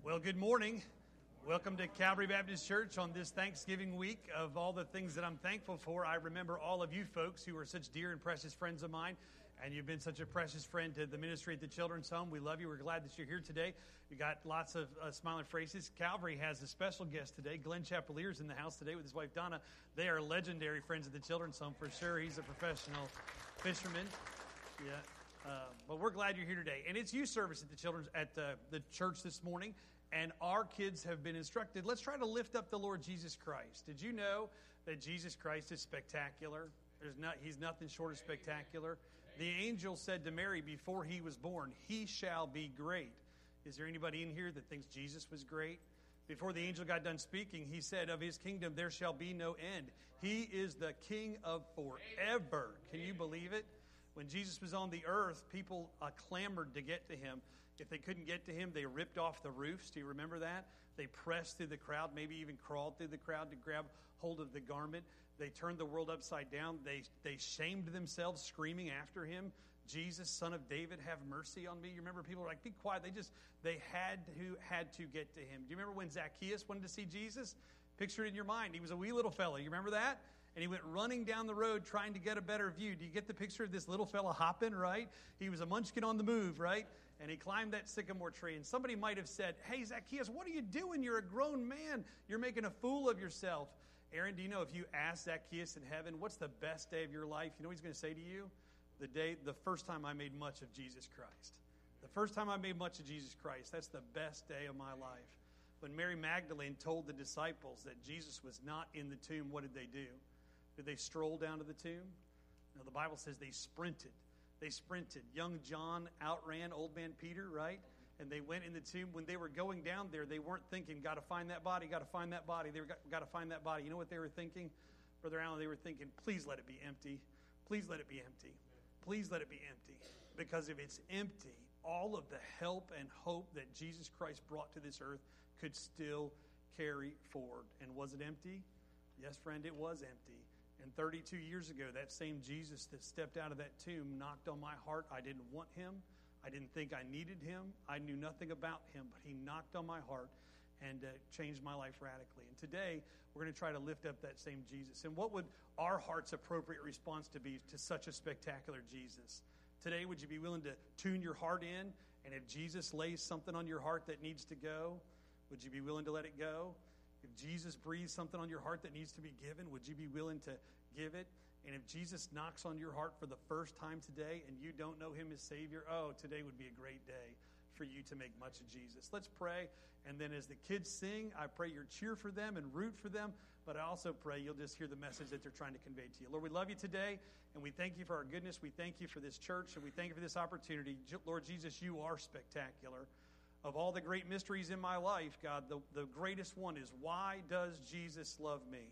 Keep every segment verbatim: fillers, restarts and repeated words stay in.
Well, good morning. Welcome to Calvary Baptist Church on this Thanksgiving week. Of all the things that I'm thankful for, I remember all of you folks who are such dear and precious friends of mine, and you've been such a precious friend to the ministry at the Children's Home. We love you. We're glad that you're here today. You got lots of uh, smiling faces. Calvary has a special guest today. Glenn Chapelier's in the house today with his wife Donna. They are legendary friends of the Children's Home for sure. He's a professional fisherman. Yeah. Uh, but we're glad you're here today. And it's youth service at the children's at uh, the church this morning. And our kids have been instructed, let's try to lift up the Lord Jesus Christ. Did you know that Jesus Christ is spectacular? There's not, he's nothing short of spectacular. The angel said to Mary before he was born, he shall be great. Is there anybody in here that thinks Jesus was great? Before the angel got done speaking, he said, of his kingdom there shall be no end. He is the King of forever. Can you believe it? When Jesus was on the earth, people uh, clamored to get to him. If they couldn't get to him, they ripped off the roofs. Do you remember that? They pressed through the crowd, maybe even crawled through the crowd to grab hold of the garment. They turned the world upside down. They they shamed themselves, screaming after him, Jesus, Son of David, have mercy on me. You remember people were like, be quiet. They just, they had to, had to get to him. Do you remember when Zacchaeus wanted to see Jesus? Picture it in your mind. He was a wee little fella. You remember that? And he went running down the road trying to get a better view. Do you get the picture of this little fella hopping, right? He was a munchkin on the move, right? And he climbed that sycamore tree. And somebody might have said, hey, Zacchaeus, what are you doing? You're a grown man. You're making a fool of yourself. Aaron, do you know if you ask Zacchaeus in heaven, what's the best day of your life? You know what he's going to say to you? The day, the first time I made much of Jesus Christ. The first time I made much of Jesus Christ. That's the best day of my life. When Mary Magdalene told the disciples that Jesus was not in the tomb, what did they do? Did they stroll down to the tomb? No, the Bible says they sprinted. They sprinted. Young John outran old man Peter, right? And they went in the tomb. When they were going down there, they weren't thinking, got to find that body, got to find that body. They were, got, got to find that body. You know what they were thinking? Brother Allen, they were thinking, please let it be empty. Please let it be empty. Please let it be empty. Because if it's empty, all of the help and hope that Jesus Christ brought to this earth could still carry forward. And was it empty? Yes, friend, it was empty. And thirty-two years ago, that same Jesus that stepped out of that tomb knocked on my heart. I didn't want him. I didn't think I needed him. I knew nothing about him, but he knocked on my heart and uh, changed my life radically. And today, we're going to try to lift up that same Jesus. And what would our heart's appropriate response to be to such a spectacular Jesus? Today, would you be willing to tune your heart in? And if Jesus lays something on your heart that needs to go, would you be willing to let it go? If Jesus breathes something on your heart that needs to be given, would you be willing to give it? And if Jesus knocks on your heart for the first time today and you don't know him as Savior, oh, today would be a great day for you to make much of Jesus. Let's pray. And then as the kids sing, I pray you'll cheer for them and root for them. But I also pray you'll just hear the message that they're trying to convey to you. Lord, we love you today, and we thank you for our goodness. We thank you for this church, and we thank you for this opportunity. Lord Jesus, you are spectacular. Of all the great mysteries in my life, God, the, the greatest one is, why does Jesus love me?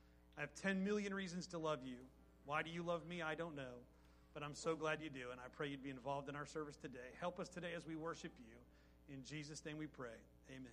I have ten million reasons to love you. Why do you love me? I don't know. But I'm so glad you do, and I pray you'd be involved in our service today. Help us today as we worship you. In Jesus' name we pray. Amen.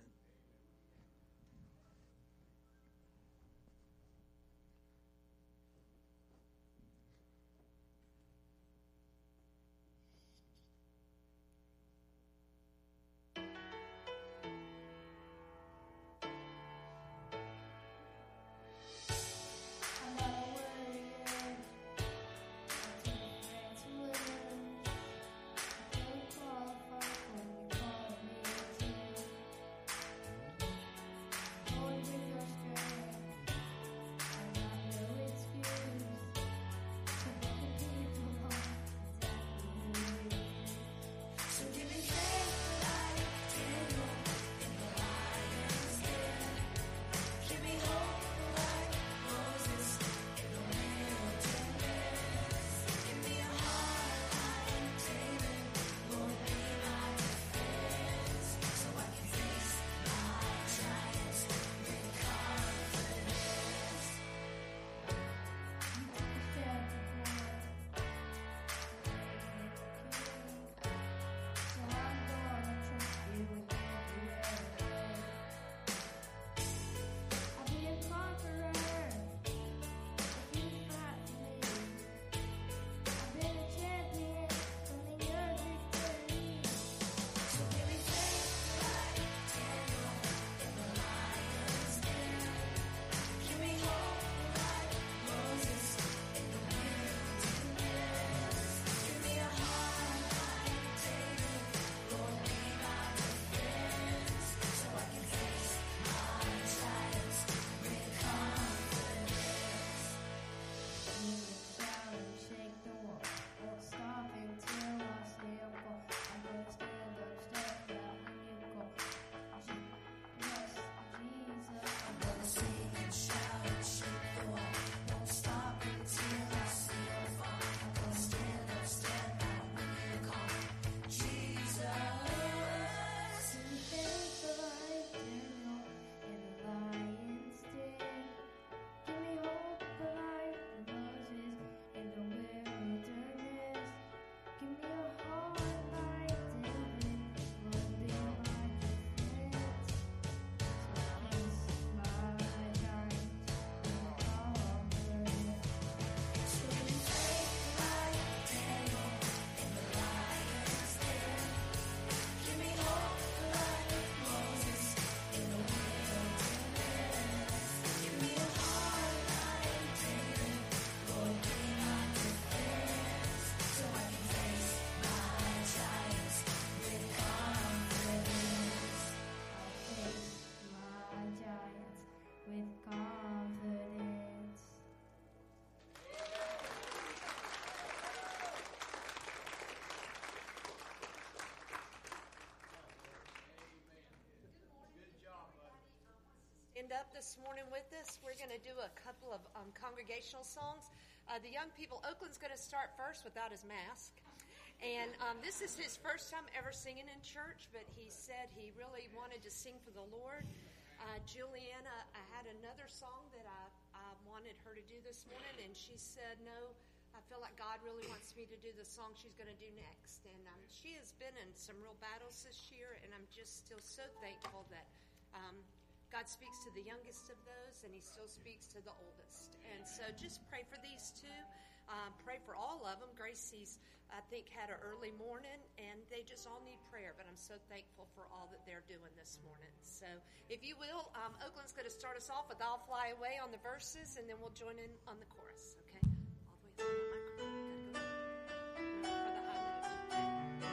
stand up this morning with us. We're going to do a couple of um, congregational songs. Uh, the young people, Oakland's going to start first without his mask. And um, this is his first time ever singing in church, but he said he really wanted to sing for the Lord. Uh, Juliana, I had another song that I, I wanted her to do this morning, and she said, no, I feel like God really wants me to do the song she's going to do next. And um, she has been in some real battles this year, and I'm just still so thankful that um, God speaks to the youngest of those, and he still speaks to the oldest. And so just pray for these two. Um, pray for all of them. Gracie's, I think, had an early morning, and they just all need prayer. But I'm so thankful for all that they're doing this morning. So if you will, um, Oakland's going to start us off with I'll Fly Away on the verses, and then we'll join in on the chorus, okay? All the way through the microphone. Gotta go for the high note.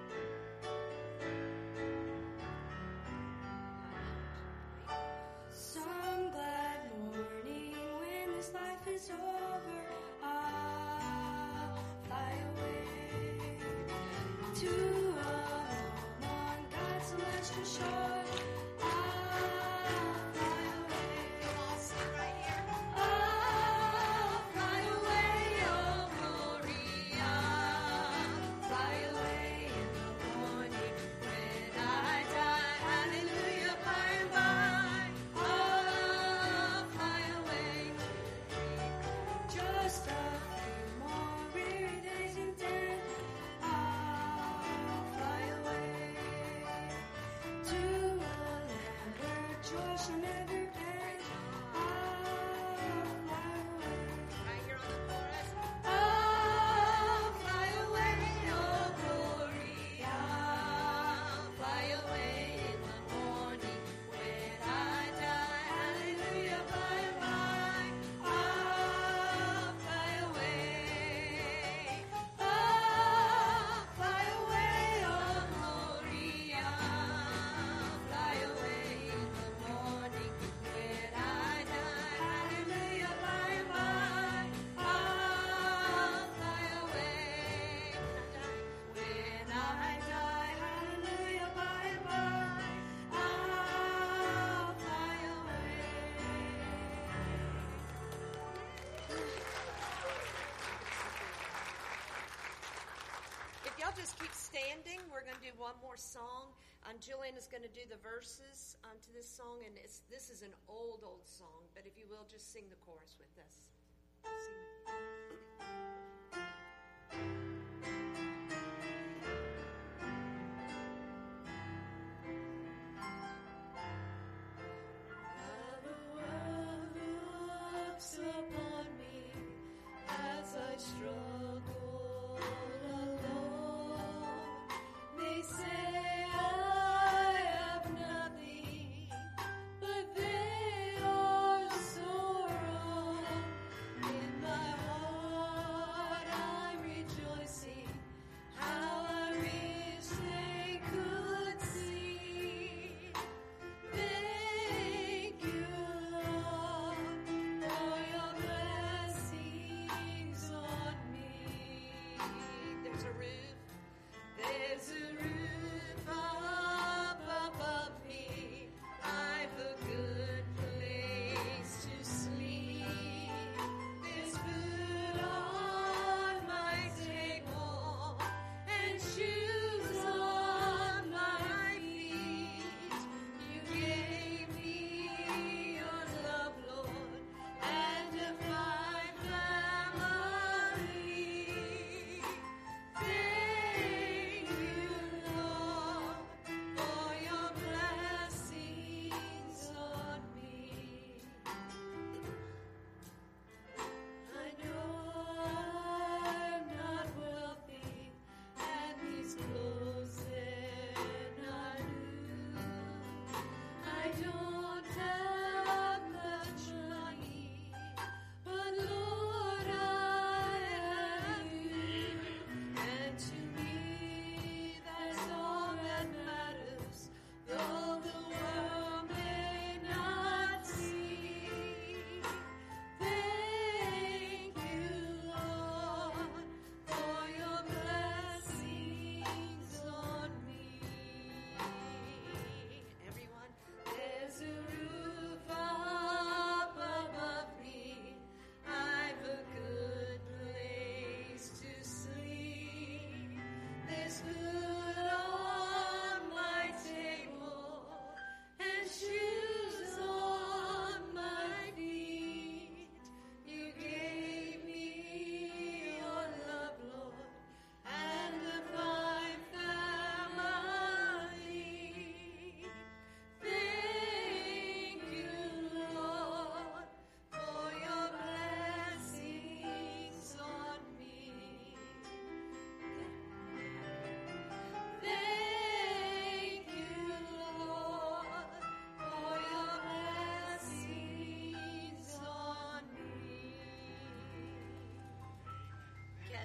Some glad morning when this life is over, I'll fly away to a home on God's celestial shore. I'll fly away. I'll sit right here. I'll fly away, oh glory. I'll fly away in the morning when I die. Hallelujah, by and by. I'll fly away. Just a few more weary days and then I'll fly away to a land where joy shall never end. I'll fly away. Right here on the chorus. I'll fly away, oh glory. I'll fly away in the morning when I die. Hallelujah, by and by. I'll fly away. I'll fly away, oh glory. I'll fly away in the morning when I die. Hallelujah, by and by. I'll fly away. When I die, hallelujah, by and by. I'll fly away. If y'all just keep standing, we're going to do one more song. Um, Julian is going to do the verses um, to this song, and it's, this is an old, old song. But if you will, just sing the chorus with us. Sing. The world looks upon me as I struggle alone. They say I have nothing, but they are so wrong. In my heart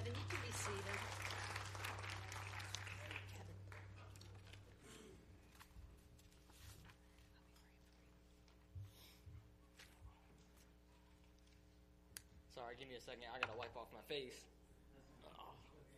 Kevin, you can be seated. Kevin. Sorry, give me a second. I gotta wipe off my face. Oh.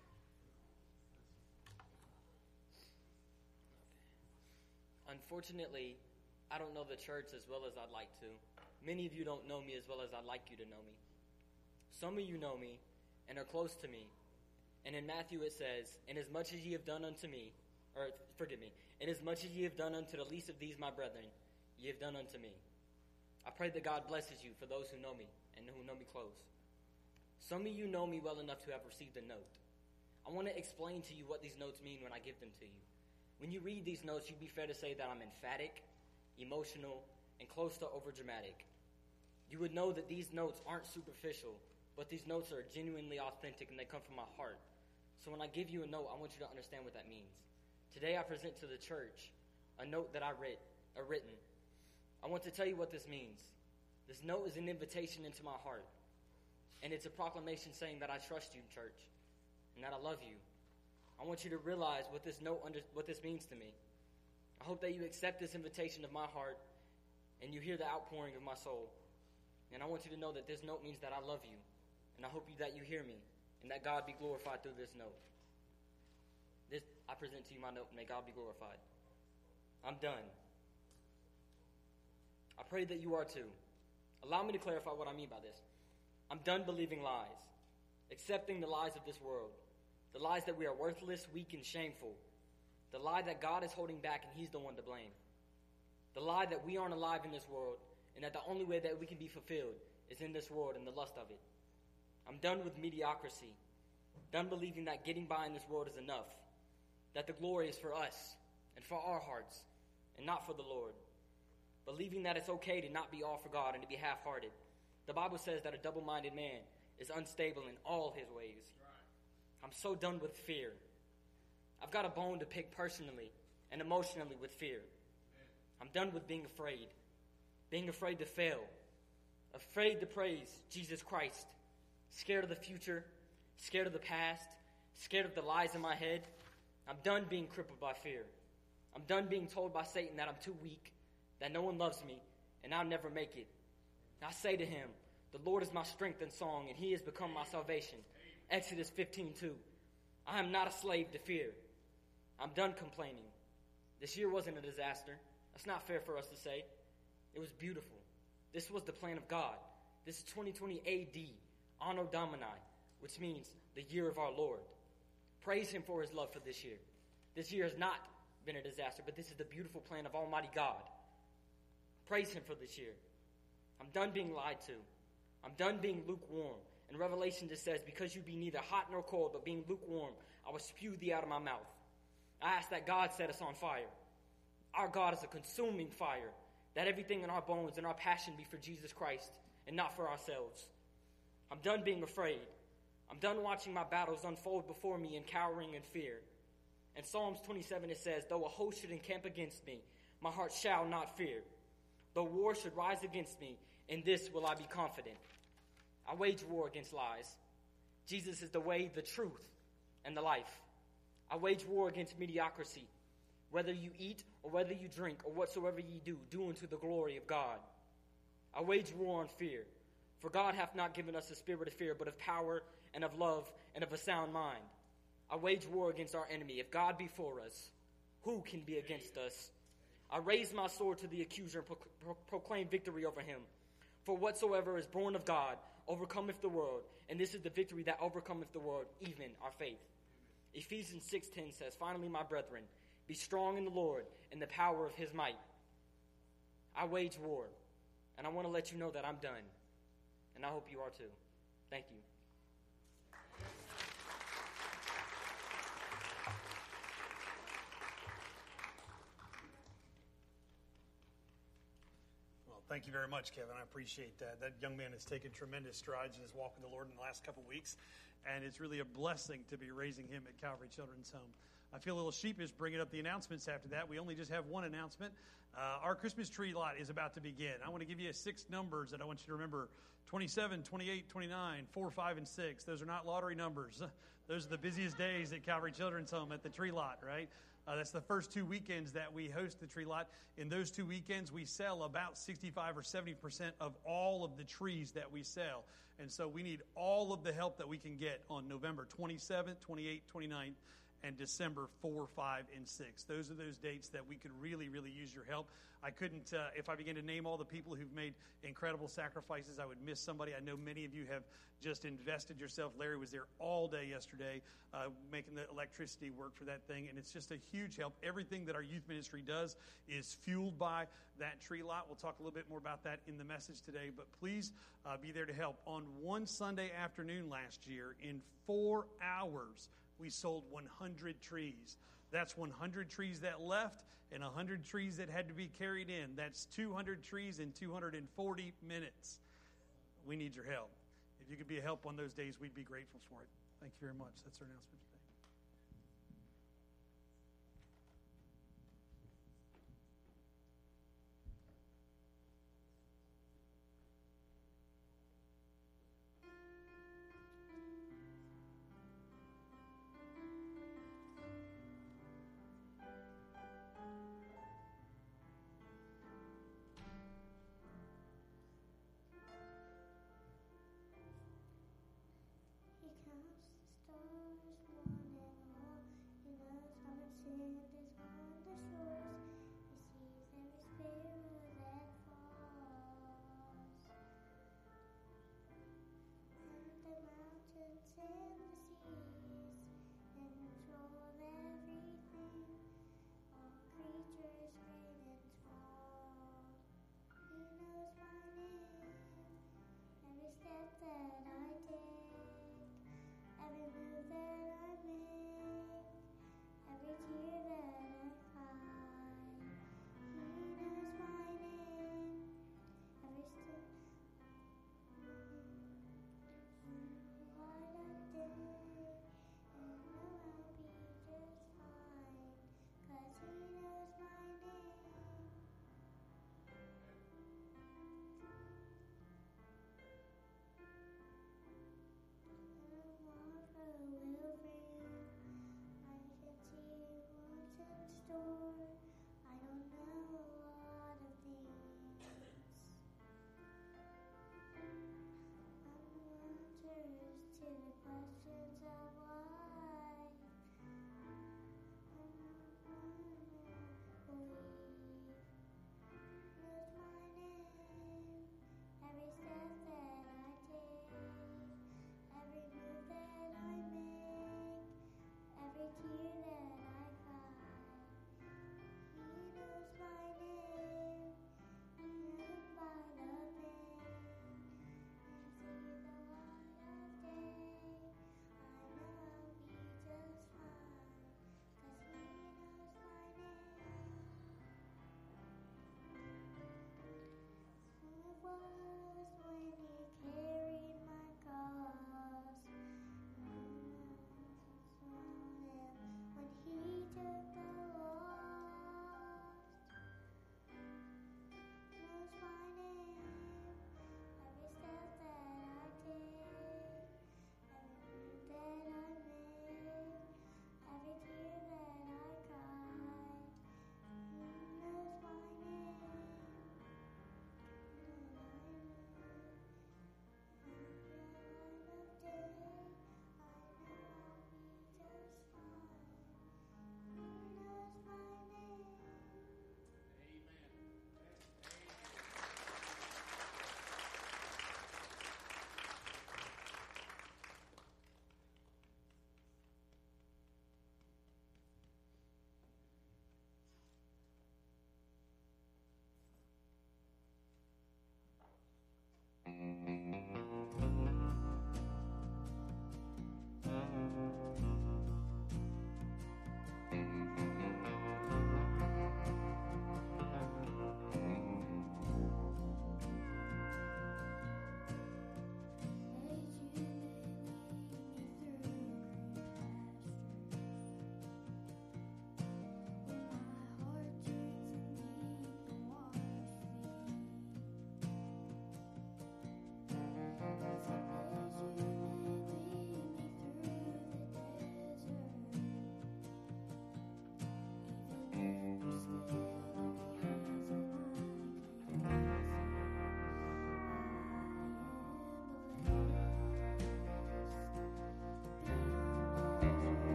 Unfortunately, I don't know the church as well as I'd like to. Many of you don't know me as well as I'd like you to know me. Some of you know me and are close to me. And in Matthew it says, "Inasmuch as ye have done unto me," or forgive me, "Inasmuch as ye have done unto the least of these my brethren, ye have done unto me." I pray that God blesses you for those who know me and who know me close. Some of you know me well enough to have received a note. I want to explain to you what these notes mean when I give them to you. When you read these notes, you'd be fair to say that I'm emphatic, emotional, and close to overdramatic. You would know that these notes aren't superficial, but these notes are genuinely authentic and they come from my heart. So when I give you a note, I want you to understand what that means. Today I present to the church a note that I writ, uh, written. I want to tell you what this means. This note is an invitation into my heart. And it's a proclamation saying that I trust you, church, and that I love you. I want you to realize what this note, under, what this means to me. I hope that you accept this invitation of my heart and you hear the outpouring of my soul. And I want you to know that this note means that I love you. And I hope you, that you hear me and that God be glorified through this note. This, I present to you my note, and may God be glorified. I'm done. I pray that you are too. Allow me to clarify what I mean by this. I'm done believing lies, accepting the lies of this world, the lies that we are worthless, weak, and shameful, the lie that God is holding back and he's the one to blame, the lie that we aren't alive in this world and that the only way that we can be fulfilled is in this world and the lust of it. I'm done with mediocrity, done believing that getting by in this world is enough, that the glory is for us and for our hearts and not for the Lord, believing that it's okay to not be all for God and to be half-hearted. The Bible says that a double-minded man is unstable in all his ways. I'm so done with fear. I've got a bone to pick personally and emotionally with fear. I'm done with being afraid, being afraid to fail, afraid to praise Jesus Christ, scared of the future, scared of the past, scared of the lies in my head. I'm done being crippled by fear. I'm done being told by Satan that I'm too weak, that no one loves me, and I'll never make it. I say to him, the Lord is my strength and song, and he has become my salvation. Exodus fifteen two. I am not a slave to fear. I'm done complaining. This year wasn't a disaster. That's not fair for us to say. It was beautiful. This was the plan of God. This is twenty twenty A D, Anno Domini, which means the year of our Lord. Praise him for his love for this year. This year has not been a disaster, but this is the beautiful plan of Almighty God. Praise him for this year. I'm done being lied to. I'm done being lukewarm. In Revelation it says, because you be neither hot nor cold, but being lukewarm, I will spew thee out of my mouth. I ask that God set us on fire. Our God is a consuming fire, that everything in our bones and our passion be for Jesus Christ and not for ourselves. I'm done being afraid. I'm done watching my battles unfold before me in cowering and fear. In Psalms twenty-seven it says, though a host should encamp against me, my heart shall not fear. Though war should rise against me, in this will I be confident. I wage war against lies. Jesus is the way, the truth, and the life. I wage war against mediocrity. Whether you eat or whether you drink or whatsoever ye do, do unto the glory of God. I wage war on fear. For God hath not given us a spirit of fear, but of power and of love and of a sound mind. I wage war against our enemy. If God be for us, who can be against us? I raise my sword to the accuser and pro- pro- proclaim victory over him. For whatsoever is born of God overcometh the world, and this is the victory that overcometh the world, even our faith. Ephesians six ten says, finally, my brethren, be strong in the Lord and the power of his might. I wage war, and I want to let you know that I'm done, and I hope you are too. Thank you. Thank you very much, Kevin. I appreciate that. That young man has taken tremendous strides in his walk with the Lord in the last couple of weeks, and it's really a blessing to be raising him at Calvary Children's Home. I feel a little sheepish bringing up the announcements after that. We only just have one announcement. Uh, our Christmas tree lot is about to begin. I want to give you six numbers that I want you to remember. twenty-seven, twenty-eight, twenty-nine, four, five, and six. Those are not lottery numbers. Those are the busiest days at Calvary Children's Home at the tree lot, right? Uh, that's the first two weekends that we host the tree lot. In those two weekends, we sell about sixty-five or seventy percent of all of the trees that we sell. And so we need all of the help that we can get on November twenty-seventh, twenty-eighth, twenty-ninth, and December four, five, and six. Those are those dates that we could really, really use your help. I couldn't, uh, if I began to name all the people who've made incredible sacrifices, I would miss somebody. I know many of you have just invested yourself. Larry was there all day yesterday uh, making the electricity work for that thing, and it's just a huge help. Everything that our youth ministry does is fueled by that tree lot. We'll talk a little bit more about that in the message today, but please uh, be there to help. On one Sunday afternoon last year, in four hours, we sold one hundred trees. That's one hundred trees that left and one hundred trees that had to be carried in. That's two hundred trees in two hundred forty minutes. We need your help. If you could be a help on those days, we'd be grateful for it. Thank you very much. That's our announcement today. He counts the stars, one and all. He knows how much sand is on the shores. He sees every sparrow that falls. And the mountains and the seas, in control of everything. All creatures great and small. He knows my name, every step that I take. Every move that I make, every tear that I cry, He knows my name. Every step, what a day, and know I'll be just fine, 'cause He knows my name. Tomorrow will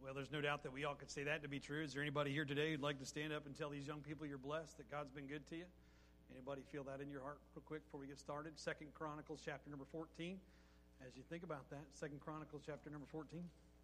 Well, there's no doubt that we all could say that to be true. Is there anybody here today who'd like to stand up and tell these young people you're blessed, that God's been good to you? Anybody feel that in your heart real quick before we get started? Second Chronicles chapter number fourteen. As you think about that, Second Chronicles chapter number fourteen.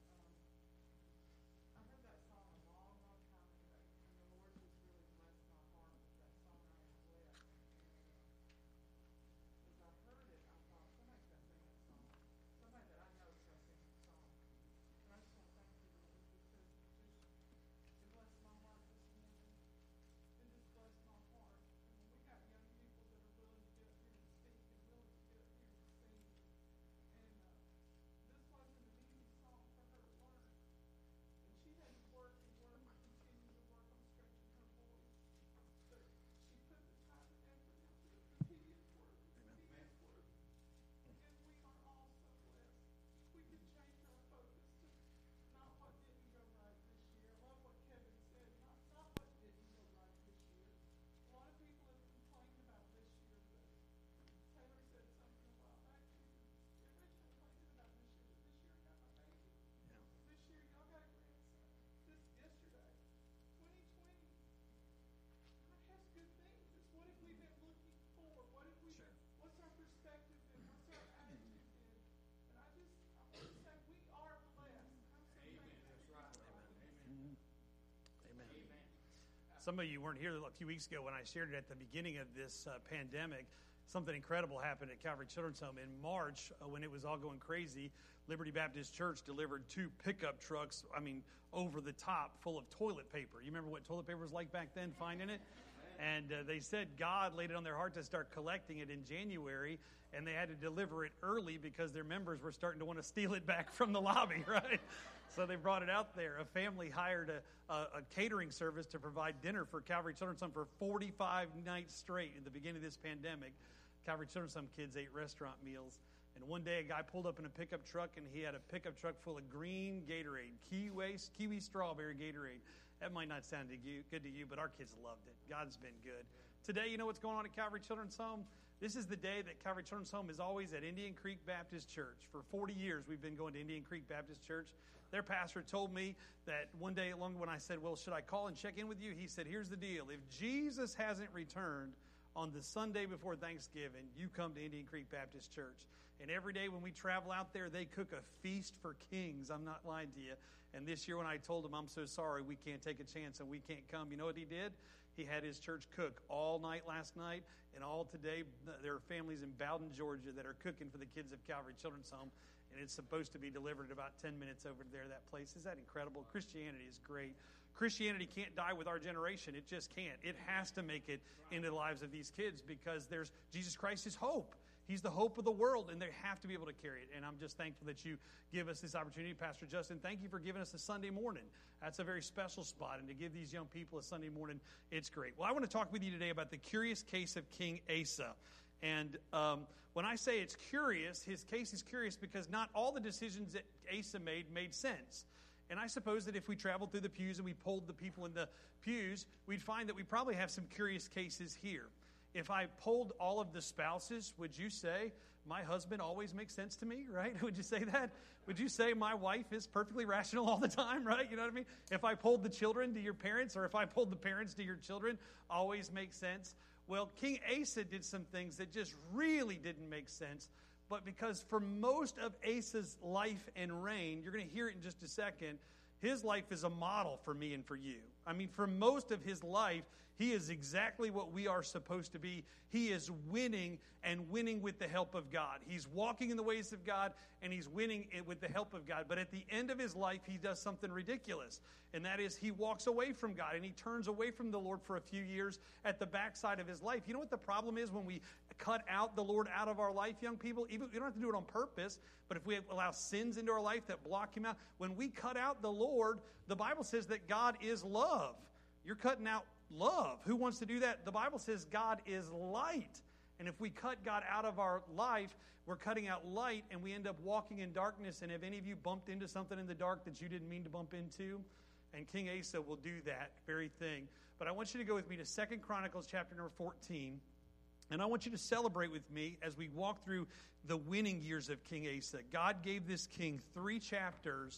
Some of you weren't here a few weeks ago when I shared it at the beginning of this uh, pandemic. Something incredible happened at Calvary Children's Home. In March, uh, when it was all going crazy, Liberty Baptist Church delivered two pickup trucks, I mean, over the top, full of toilet paper. You remember what toilet paper was like back then, finding it? And uh, they said God laid it on their heart to start collecting it in January, and they had to deliver it early because their members were starting to want to steal it back from the lobby, right? So they brought it out there. A family hired a, a, a catering service to provide dinner for Calvary Children's Home for forty-five nights straight in the beginning of this pandemic. Calvary Children's Home kids ate restaurant meals. And one day a guy pulled up in a pickup truck, and he had a pickup truck full of green Gatorade, kiwi, kiwi strawberry Gatorade. That might not sound to you, good to you, but our kids loved it. God's been good. Today, you know what's going on at Calvary Children's Home? This is the day that Calvary Children's Home is always at Indian Creek Baptist Church. For forty years, we've been going to Indian Creek Baptist Church. Their pastor told me that one day along when I said, well, should I call and check in with you? He said, here's the deal. If Jesus hasn't returned on the Sunday before Thanksgiving, you come to Indian Creek Baptist Church. And every day when we travel out there, they cook a feast for kings. I'm not lying to you. And this year when I told him, I'm so sorry, we can't take a chance and we can't come, you know what he did? He had his church cook all night last night and all today. There are families in Bowden, Georgia that are cooking for the kids of Calvary Children's Home. And it's supposed to be delivered about ten minutes over there, that place. Is that incredible? Christianity is great. Christianity can't die with our generation. It just can't. It has to make it into the lives of these kids because there's Jesus Christ is hope. He's the hope of the world, and they have to be able to carry it. And I'm just thankful that you give us this opportunity. Pastor Justin, thank you for giving us a Sunday morning. That's a very special spot. And to give these young people a Sunday morning, it's great. Well, I want to talk with you today about the curious case of King Asa. And um, when I say it's curious, his case is curious because not all the decisions that Asa made made sense. And I suppose that if we traveled through the pews and we polled the people in the pews, we'd find that we probably have some curious cases here. If I polled all of the spouses, would you say, my husband always makes sense to me, right? Would you say that? Would you say my wife is perfectly rational all the time, right? You know what I mean? If I polled the children to your parents, or if I polled the parents to your children, always makes sense. Well, King Asa did some things that just really didn't make sense. But because for most of Asa's life and reign, you're going to hear it in just a second, his life is a model for me and for you. I mean, for most of his life, he is exactly what we are supposed to be. He is winning and winning with the help of God. He's walking in the ways of God, and he's winning it with the help of God. But at the end of his life, he does something ridiculous, and that is he walks away from God, and he turns away from the Lord for a few years at the backside of his life. You know what the problem is when we cut out the Lord out of our life, young people? Even, you don't have to do it on purpose, but if we allow sins into our life that block him out, when we cut out the Lord, the Bible says that God is love. You're cutting out love. Who wants to do that? The Bible says God is light. And if we cut God out of our life, we're cutting out light, and we end up walking in darkness. And have any of you bumped into something in the dark that you didn't mean to bump into? And King Asa will do that very thing. But I want you to go with me to Second Chronicles chapter number fourteen. And I want you to celebrate with me as we walk through the winning years of King Asa. God gave this king three chapters,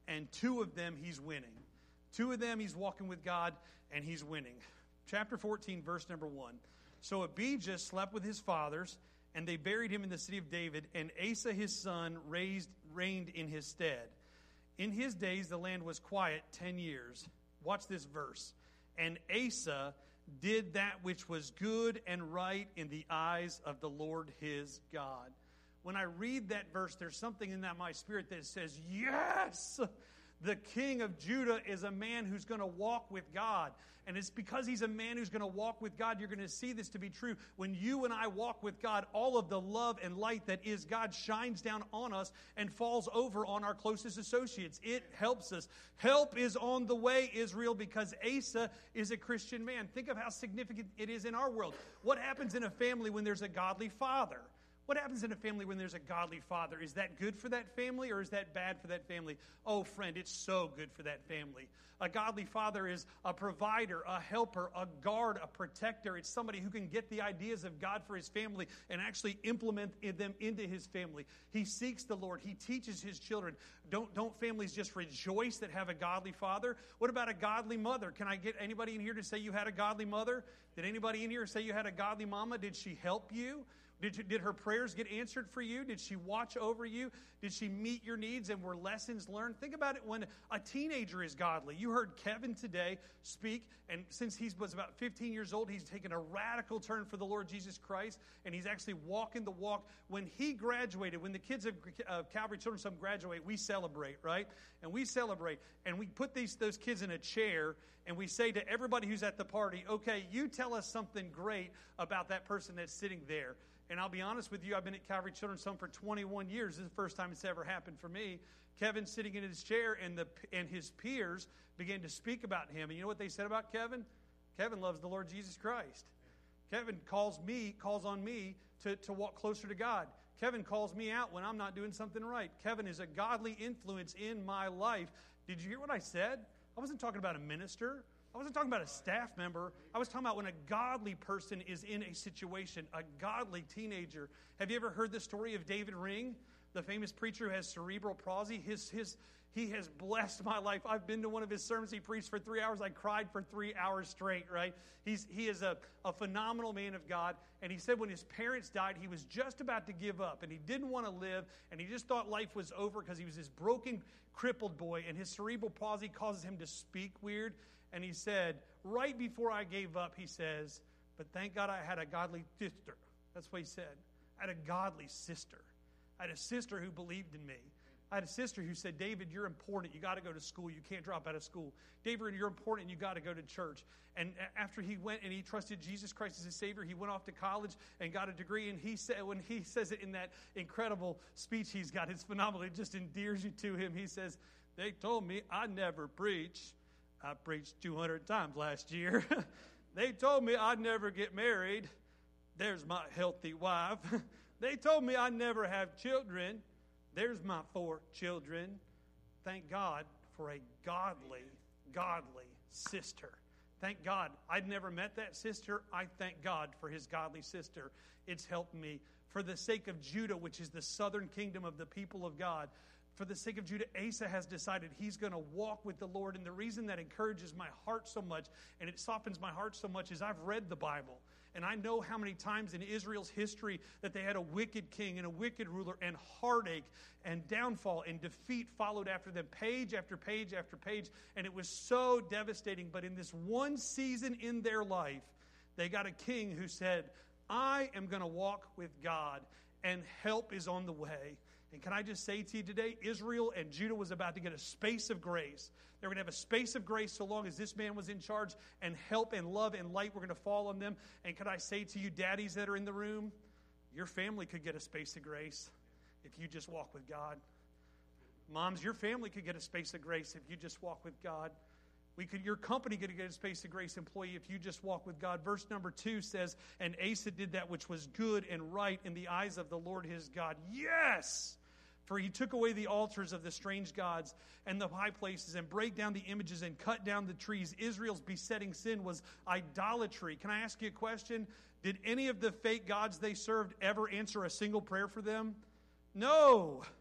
and two of them he's winning. Two of them he's walking with God, and he's winning. Chapter fourteen, verse number one. So Abijah slept with his fathers, and they buried him in the city of David, and Asa his son raised, reigned in his stead. In his days the land was quiet ten years. Watch this verse. And Asa did that which was good and right in the eyes of the Lord his God. When I read that verse, there's something in that my spirit that says, yes, the king of Judah is a man who's going to walk with God. And it's because he's a man who's going to walk with God, you're going to see this to be true. When you and I walk with God, all of the love and light that is God shines down on us and falls over on our closest associates. It helps us. Help is on the way, Israel, because Asa is a Christian man. Think of how significant it is in our world. What happens in a family when there's a godly father? What happens in a family when there's a godly father? Is that good for that family or is that bad for that family? Oh, friend, it's so good for that family. A godly father is a provider, a helper, a guard, a protector. It's somebody who can get the ideas of God for his family and actually implement them into his family. He seeks the Lord. He teaches his children. Don't, don't families just rejoice that have a godly father? What about a godly mother? Can I get anybody in here to say you had a godly mother? Did anybody in here say you had a godly mama? Did she help you? Did, you, did her prayers get answered for you? Did she watch over you? Did she meet your needs and were lessons learned? Think about it when a teenager is godly. You heard Kevin today speak, and since he was about fifteen years old, he's taken a radical turn for the Lord Jesus Christ, and he's actually walking the walk. When he graduated, when the kids of uh, Calvary Children's Home graduate, we celebrate, right? And we celebrate, and we put these those kids in a chair, and we say to everybody who's at the party, okay, you tell us something great about that person that's sitting there. And I'll be honest with you, I've been at Calvary Children's Home for twenty-one years. This is the first time it's ever happened for me. Kevin's sitting in his chair, and the and his peers began to speak about him. And you know what they said about Kevin? Kevin loves the Lord Jesus Christ. Kevin calls me, calls on me to, to walk closer to God. Kevin calls me out when I'm not doing something right. Kevin is a godly influence in my life. Did you hear what I said? I wasn't talking about a minister. I wasn't talking about a staff member. I was talking about when a godly person is in a situation, a godly teenager. Have you ever heard the story of David Ring, the famous preacher who has cerebral palsy? His, his, he has blessed my life. I've been to one of his sermons. He preached for three hours. I cried for three hours straight, right? He's, he is a, a phenomenal man of God. And he said when his parents died, he was just about to give up. And he didn't want to live. And he just thought life was over because he was this broken, crippled boy. And his cerebral palsy causes him to speak weird. And he said, right before I gave up, he says, but thank God I had a godly sister. That's what he said. I had a godly sister. I had a sister who believed in me. I had a sister who said, David, you're important. You got to go to school. You can't drop out of school. David, you're important. You got to go to church. And after he went and he trusted Jesus Christ as his Savior, he went off to college and got a degree. And he said, when he says it in that incredible speech he's got, it's phenomenal. It just endears you to him. He says, they told me I never preach. I preached two hundred times last year. They told me I'd never get married. There's my healthy wife. They told me I'd never have children. There's my four children. Thank God for a godly, godly sister. Thank God. I'd never met that sister. I thank God for his godly sister. It's helped me. For the sake of Judah, which is the southern kingdom of the people of God, for the sake of Judah, Asa has decided he's going to walk with the Lord. And the reason that encourages my heart so much, and it softens my heart so much, is I've read the Bible. And I know how many times in Israel's history that they had a wicked king and a wicked ruler, and heartache and downfall and defeat followed after them, page after page after page. And it was so devastating. But in this one season in their life, they got a king who said, I am going to walk with God, and help is on the way. And can I just say to you today, Israel and Judah was about to get a space of grace. They were going to have a space of grace so long as this man was in charge, and help and love and light were going to fall on them. And can I say to you, daddies that are in the room, your family could get a space of grace if you just walk with God. Moms, your family could get a space of grace if you just walk with God. We could, your company could get a space of grace, employee, if you just walk with God. Verse number two says, and Asa did that which was good and right in the eyes of the Lord his God. Yes! For he took away the altars of the strange gods and the high places, and brake down the images and cut down the trees. Israel's besetting sin was idolatry. Can I ask you a question? Did any of the fake gods they served ever answer a single prayer for them? No.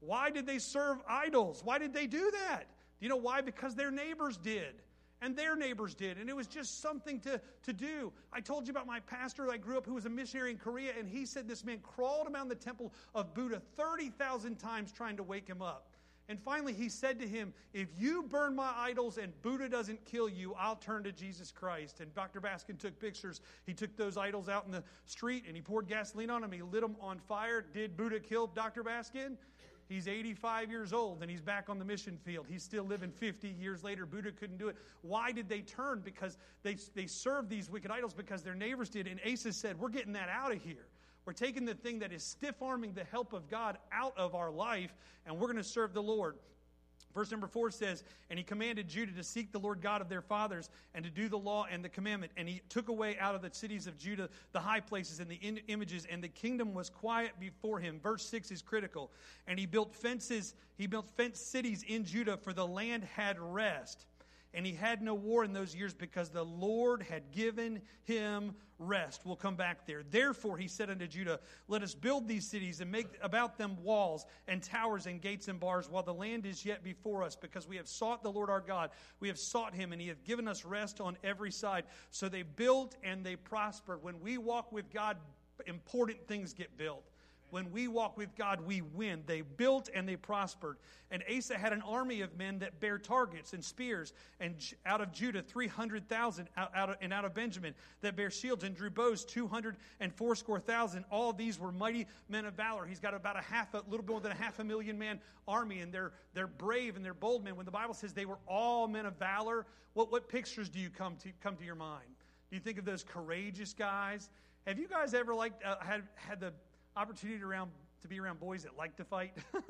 Why did they serve idols? Why did they do that? Do you know why? Because their neighbors did. And their neighbors did. And it was just something to, to do. I told you about my pastor I grew up who was a missionary in Korea, and he said this man crawled around the temple of Buddha thirty thousand times trying to wake him up. And finally he said to him, if you burn my idols and Buddha doesn't kill you, I'll turn to Jesus Christ. And Doctor Baskin took pictures. He took those idols out in the street and he poured gasoline on them. He lit them on fire. Did Buddha kill Doctor Baskin? He's eighty-five years old and he's back on the mission field. He's still living fifty years later. Buddha couldn't do it. Why did they turn? Because they, they served these wicked idols because their neighbors did. And Asa said, we're getting that out of here. We're taking the thing that is stiff-arming the help of God out of our life, and we're going to serve the Lord. Verse number four says, and he commanded Judah to seek the Lord God of their fathers and to do the law and the commandment. And he took away out of the cities of Judah the high places and the in- images, and the kingdom was quiet before him. Verse six is critical. And he built fences, he built fenced cities in Judah, for the land had rest. And he had no war in those years because the Lord had given him rest. We'll come back there. Therefore, he said unto Judah, let us build these cities and make about them walls and towers and gates and bars while the land is yet before us, because we have sought the Lord our God. We have sought him, and he hath given us rest on every side. So they built and they prospered. When we walk with God, important things get built. When we walk with God, we win. They built and they prospered. And Asa had an army of men that bare targets and spears. And out of Judah, three hundred thousand. Out, out of, and out of Benjamin, that bare shields and drew bows, two hundred and fourscore thousand. All these were mighty men of valor. He's got about a half, a little more than a half a million man army. And they're, they're brave and they're bold men. When the Bible says they were all men of valor, what, what pictures do you come to, come to your mind? Do you think of those courageous guys? Have you guys ever liked, uh, had, had the opportunity around to be around boys that like to fight?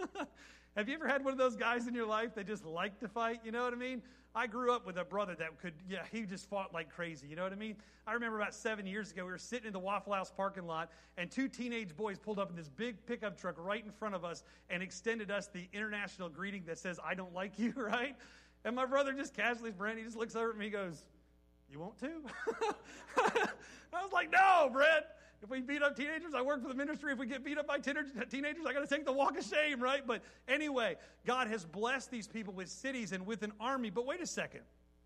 Have you ever had one of those guys in your life that just like to fight? You know what I mean? I grew up with a brother that could, yeah, he just fought like crazy. You know what I mean? I remember about seven years ago, we were sitting in the Waffle House parking lot, and two teenage boys pulled up in this big pickup truck right in front of us and extended us the international greeting that says, I don't like you, right? And my brother just casually, Brent, he just looks over at me and goes, you want to? I was like, no, Brent. If we beat up teenagers, I work for the ministry. If we get beat up by teenagers, I got to take the walk of shame, right? But anyway, God has blessed these people with cities and with an army. But wait a second.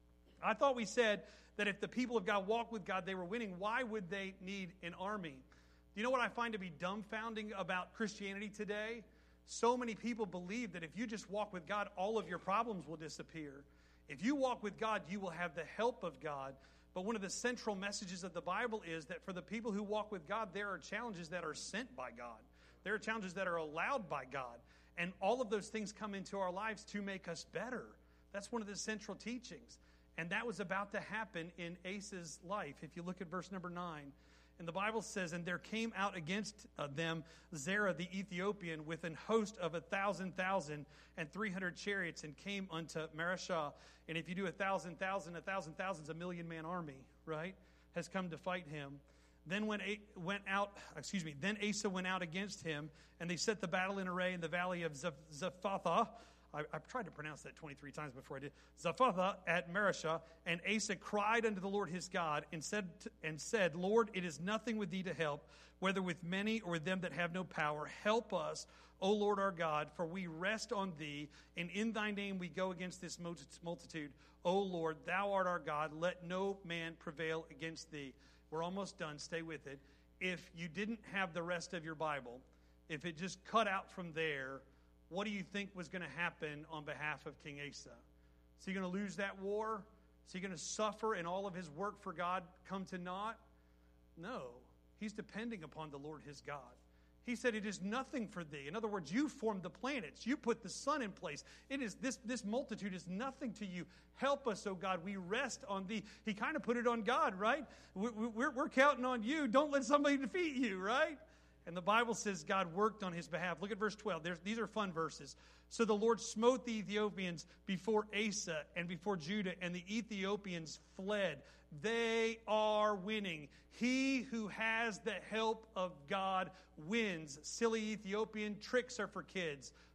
I thought we said that if the people of God walked with God, they were winning. Why would they need an army? Do you know what I find to be dumbfounding about Christianity today? So many people believe that if you just walk with God, all of your problems will disappear. If you walk with God, you will have the help of God. But one of the central messages of the Bible is that for the people who walk with God, there are challenges that are sent by God. There are challenges that are allowed by God. And all of those things come into our lives to make us better. That's one of the central teachings. And that was about to happen in Asa's life. If you look at verse number nine. And the Bible says, and there came out against uh, them Zerah the Ethiopian with an host of a thousand thousand and three hundred chariots, and came unto Mareshah. And if you do a thousand thousand, a thousand thousand is a million man army, right? Has come to fight him. Then when a- went out, excuse me, then Asa went out against him, and they set the battle in array in the valley of Zeph- Zephathah. I, I tried to pronounce that twenty-three times before I did. Zephathah at Mareshah, and Asa cried unto the Lord his God, and said, to, and said, Lord, it is nothing with thee to help, whether with many or with them that have no power. Help us, O Lord our God, for we rest on thee, and in thy name we go against this multitude. O Lord, thou art our God, let no man prevail against thee. We're almost done, stay with it. If you didn't have the rest of your Bible, if it just cut out from there, what do you think was going to happen on behalf of King Asa? Is he going to lose that war? Is he going to suffer and all of his work for God come to naught? No. He's depending upon the Lord his God. He said, it is nothing for thee. In other words, you formed the planets. You put the sun in place. It is this, this multitude is nothing to you. Help us, O God. We rest on thee. He kind of put it on God, right? We're, we're, we're counting on you. Don't let somebody defeat you, right? And the Bible says God worked on his behalf. Look at verse twelve. There's, these are fun verses. So the Lord smote the Ethiopians before Asa and before Judah, and the Ethiopians fled. They are winning. He who has the help of God wins. Silly Ethiopian, tricks are for kids.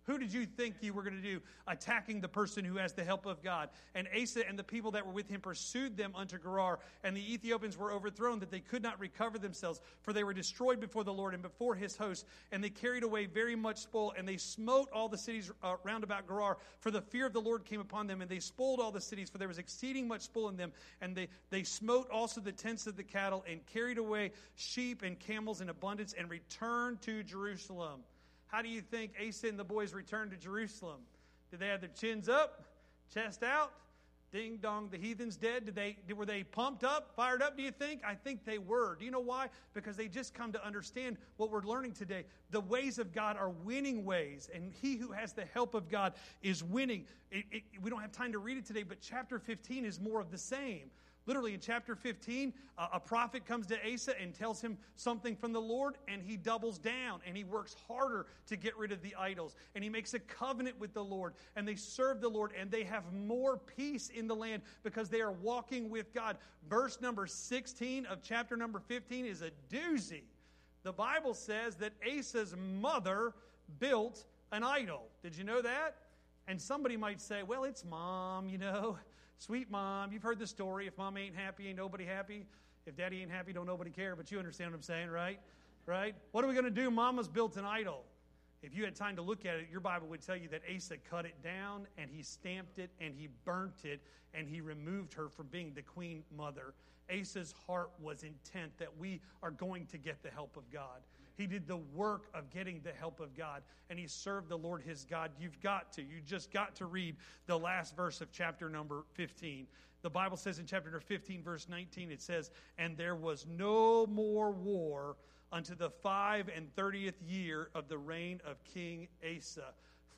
Who did you think you were going to do? Attacking the person who has the help of God. And Asa and the people that were with him pursued them unto Gerar. And the Ethiopians were overthrown, that they could not recover themselves. For they were destroyed before the Lord and before his host. And they carried away very much spoil. And they smote all the cities uh, round about Gerar. For the fear of the Lord came upon them. And they spoiled all the cities, for there was exceeding much spoil in them. And they, they smote also the tents of the cattle, and carried away sheep and camels in abundance, and returned to Jerusalem. How do you think Asa and the boys returned to Jerusalem? Did they have their chins up, chest out? Ding dong, the heathen's dead. Did they, were they pumped up, fired up, do you think? I think they were. Do you know why? Because they just come to understand what we're learning today. The ways of God are winning ways, and he who has the help of God is winning. It, it, we don't have time to read it today, but chapter fifteen is more of the same. Literally in chapter fifteen, uh, a prophet comes to Asa and tells him something from the Lord, and he doubles down, and he works harder to get rid of the idols. And he makes a covenant with the Lord, and they serve the Lord, and they have more peace in the land because they are walking with God. Verse number sixteen of chapter number fifteen is a doozy. The Bible says that Asa's mother built an idol. Did you know that? And somebody might say, well, it's mom, you know. Sweet mom, you've heard the story. If mom ain't happy, ain't nobody happy. If daddy ain't happy, don't nobody care. But you understand what I'm saying, right? Right? What are we going to do? Mama's built an idol. If you had time to look at it, your Bible would tell you that Asa cut it down, and he stamped it, and he burnt it, and he removed her from being the queen mother. Asa's heart was intent that we are going to get the help of God. He did the work of getting the help of God, and he served the Lord his God. You've got to. You just got to read the last verse of chapter number fifteen. The Bible says in chapter number fifteen, verse nineteen, it says, and there was no more war unto the five and thirtieth year of the reign of King Asa.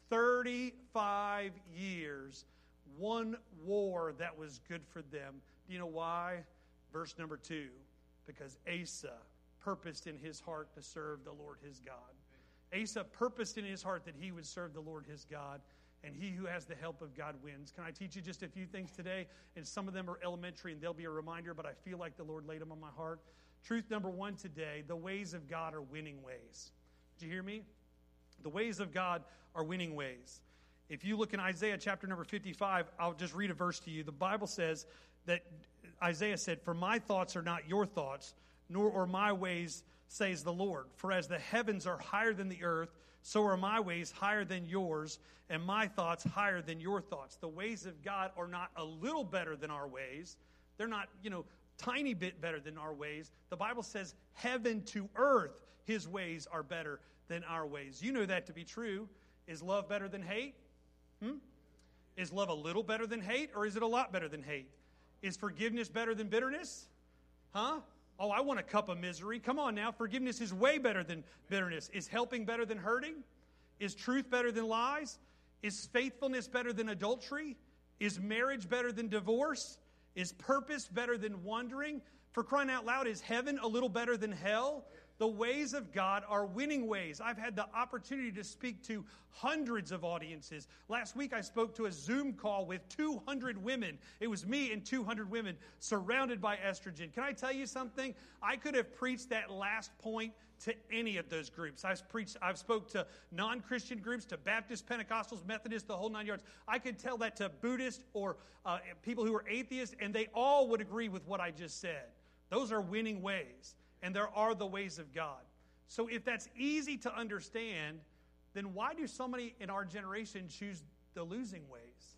Thirty-five years, one war that was good for them. Do you know why? Verse number two, because Asa purposed in his heart to serve the Lord his God. Asa purposed in his heart that he would serve the Lord his God, and he who has the help of God wins. Can I teach you just a few things today? And some of them are elementary, and they'll be a reminder, but I feel like the Lord laid them on my heart. Truth number one today, the ways of God are winning ways. Did you hear me? The ways of God are winning ways. If you look in Isaiah chapter number fifty-five, I'll just read a verse to you. The Bible says that Isaiah said, for my thoughts are not your thoughts, nor are my ways, says the Lord. For as the heavens are higher than the earth, so are my ways higher than yours, and my thoughts higher than your thoughts. The ways of God are not a little better than our ways. They're not, you know, tiny bit better than our ways. The Bible says heaven to earth, his ways are better than our ways. You know that to be true. Is love better than hate? Hmm? Is love a little better than hate, or is it a lot better than hate? Is forgiveness better than bitterness? Huh? Oh, I want a cup of misery. Come on now. Forgiveness is way better than bitterness. Is helping better than hurting? Is truth better than lies? Is faithfulness better than adultery? Is marriage better than divorce? Is purpose better than wandering? For crying out loud, is heaven a little better than hell? The ways of God are winning ways. I've had the opportunity to speak to hundreds of audiences. Last week I spoke to a Zoom call with two hundred women. It was me and two hundred women surrounded by estrogen. Can I tell you something? I could have preached that last point to any of those groups. I've preached, I've spoke to non-Christian groups, to Baptists, Pentecostals, Methodists, the whole nine yards. I could tell that to Buddhists or uh, people who are atheists, and they all would agree with what I just said. Those are winning ways. And there are the ways of God. So if that's easy to understand, then why do so many in our generation choose the losing ways?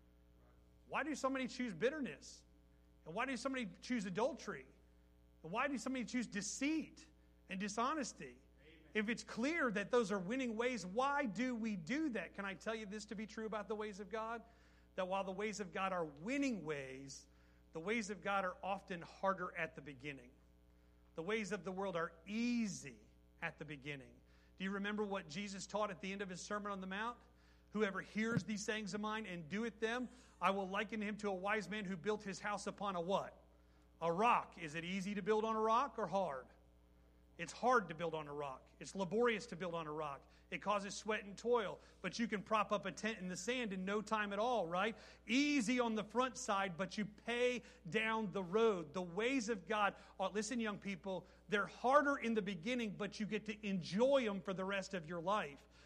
Why do so many choose bitterness? And why do so many choose adultery? And why do so many choose deceit and dishonesty? Amen. If it's clear that those are winning ways, why do we do that? Can I tell you this to be true about the ways of God? That while the ways of God are winning ways, the ways of God are often harder at the beginning. The ways of the world are easy at the beginning. Do you remember what Jesus taught at the end of his Sermon on the Mount? Whoever hears these sayings of mine and doeth them, I will liken him to a wise man who built his house upon a what? A rock. Is it easy to build on a rock or hard? It's hard to build on a rock. It's laborious to build on a rock. It causes sweat and toil. But you can prop up a tent in the sand in no time at all, right? Easy on the front side, but you pay down the road. The ways of God are, listen, young people, they're harder in the beginning, but you get to enjoy them for the rest of your life.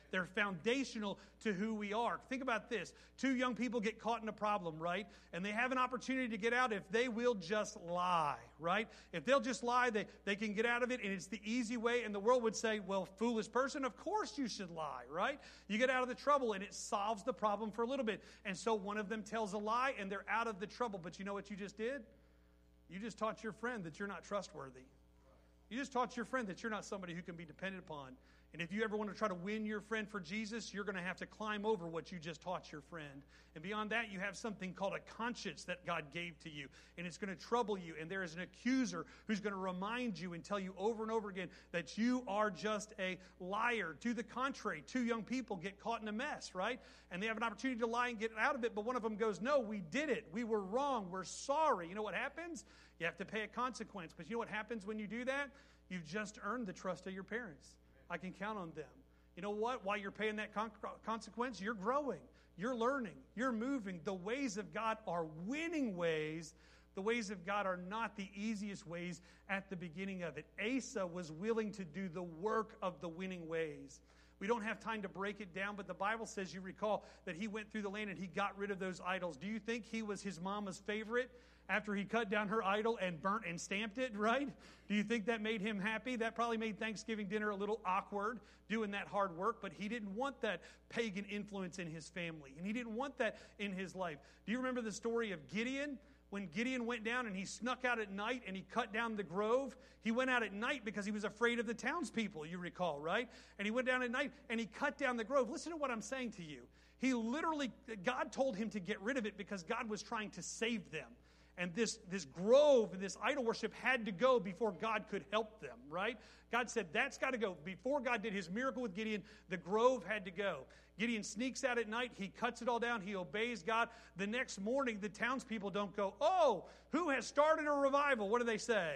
They're foundational to who we are. Think about this. Two young people get caught in a problem, right? And they have an opportunity to get out if they will just lie, right? If they'll just lie, they, they can get out of it, and it's the easy way. And the world would say, well, foolish person, of course you should lie, right? You get out of the trouble, and it solves the problem for a little bit. And so one of them tells a lie, and they're out of the trouble. But you know what you just did? You just taught your friend that you're not trustworthy. You just taught your friend that you're not somebody who can be depended upon. And if you ever want to try to win your friend for Jesus, you're going to have to climb over what you just taught your friend. And beyond that, you have something called a conscience that God gave to you. And it's going to trouble you. And there is an accuser who's going to remind you and tell you over and over again that you are just a liar. To the contrary, two young people get caught in a mess, right? And they have an opportunity to lie and get out of it. But one of them goes, no, we did it. We were wrong. We're sorry. You know what happens? You have to pay a consequence. But you know what happens when you do that? You've just earned the trust of your parents. I can count on them. You know what? While you're paying that con- consequence, you're growing. You're learning. You're moving. The ways of God are winning ways. The ways of God are not the easiest ways at the beginning of it. Asa was willing to do the work of the winning ways. We don't have time to break it down, but the Bible says, you recall, that he went through the land and he got rid of those idols. Do you think he was his mama's favorite after he cut down her idol and burnt and stamped it, right? Do you think that made him happy? That probably made Thanksgiving dinner a little awkward, doing that hard work, but he didn't want that pagan influence in his family, and he didn't want that in his life. Do you remember the story of Gideon? When Gideon went down and he snuck out at night and he cut down the grove, he went out at night because he was afraid of the townspeople, you recall, right? And he went down at night and he cut down the grove. Listen to what I'm saying to you. He literally, God told him to get rid of it because God was trying to save them. And this, this grove and this idol worship had to go before God could help them, right? God said, that's got to go. Before God did his miracle with Gideon, the grove had to go. Gideon sneaks out at night. He cuts it all down. He obeys God. The next morning, the townspeople don't go, oh, who has started a revival? What do they say?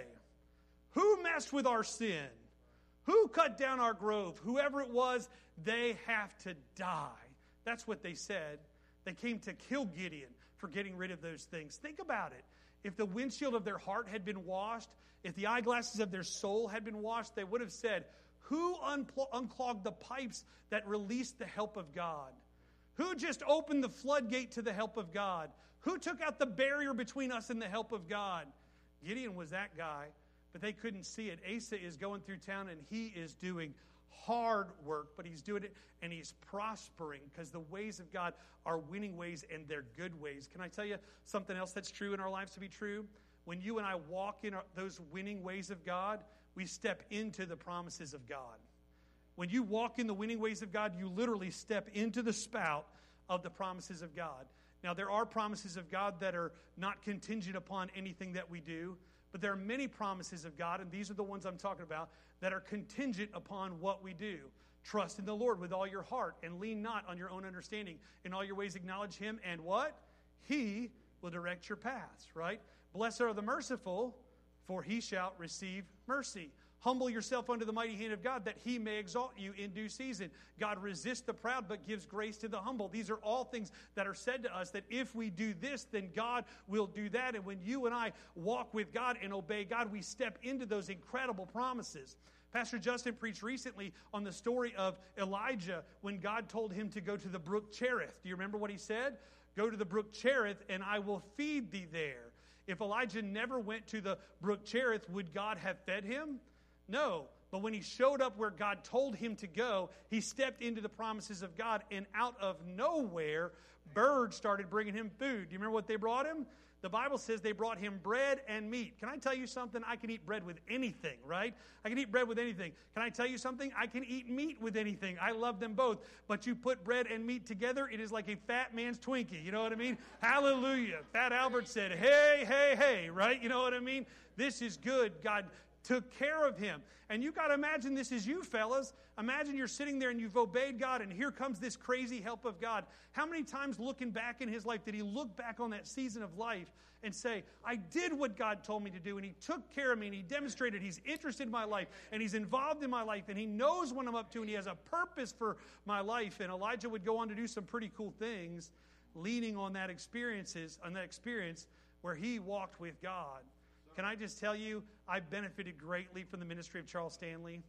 Who messed with our sin? Who cut down our grove? Whoever it was, they have to die. That's what they said. They came to kill Gideon for getting rid of those things. Think about it. If the windshield of their heart had been washed, if the eyeglasses of their soul had been washed, they would have said, who unpl- unclogged the pipes that released the help of God? Who just opened the floodgate to the help of God? Who took out the barrier between us and the help of God? Gideon was that guy, but they couldn't see it. Asa is going through town, and he is doing hard work, but he's doing it, and he's prospering because the ways of God are winning ways, and they're good ways. Can I tell you something else that's true in our lives to be true? When you and I walk in our, those winning ways of God, we step into the promises of God. When you walk in the winning ways of God, you literally step into the spout of the promises of God. Now, there are promises of God that are not contingent upon anything that we do, but there are many promises of God, and these are the ones I'm talking about, that are contingent upon what we do. Trust in the Lord with all your heart and lean not on your own understanding. In all your ways acknowledge him, and what? He will direct your paths, right? Blessed are the merciful, for he shall receive mercy. Humble yourself under the mighty hand of God, that he may exalt you in due season. God resists the proud, but gives grace to the humble. These are all things that are said to us, that if we do this, then God will do that. And when you and I walk with God and obey God, we step into those incredible promises. Pastor Justin preached recently on the story of Elijah when God told him to go to the brook Cherith. Do you remember what he said? Go to the brook Cherith, and I will feed thee there. If Elijah never went to the brook Cherith, would God have fed him? No. But when he showed up where God told him to go, he stepped into the promises of God, and out of nowhere, birds started bringing him food. Do you remember what they brought him? The Bible says they brought him bread and meat. Can I tell you something? I can eat bread with anything, right? I can eat bread with anything. Can I tell you something? I can eat meat with anything. I love them both. But you put bread and meat together, it is like a fat man's Twinkie. You know what I mean? Hallelujah. Fat Albert said, hey, hey, hey, right? You know what I mean? This is good. God took care of him. And you got to imagine this is you, fellas. Imagine you're sitting there and you've obeyed God, and here comes this crazy help of God. How many times looking back in his life did he look back on that season of life and say, I did what God told me to do, and he took care of me, and he demonstrated he's interested in my life, and he's involved in my life, and he knows what I'm up to, and he has a purpose for my life. And Elijah would go on to do some pretty cool things, leaning on that experiences, on that experience where he walked with God. Can I just tell you, I benefited greatly from the ministry of Charles Stanley.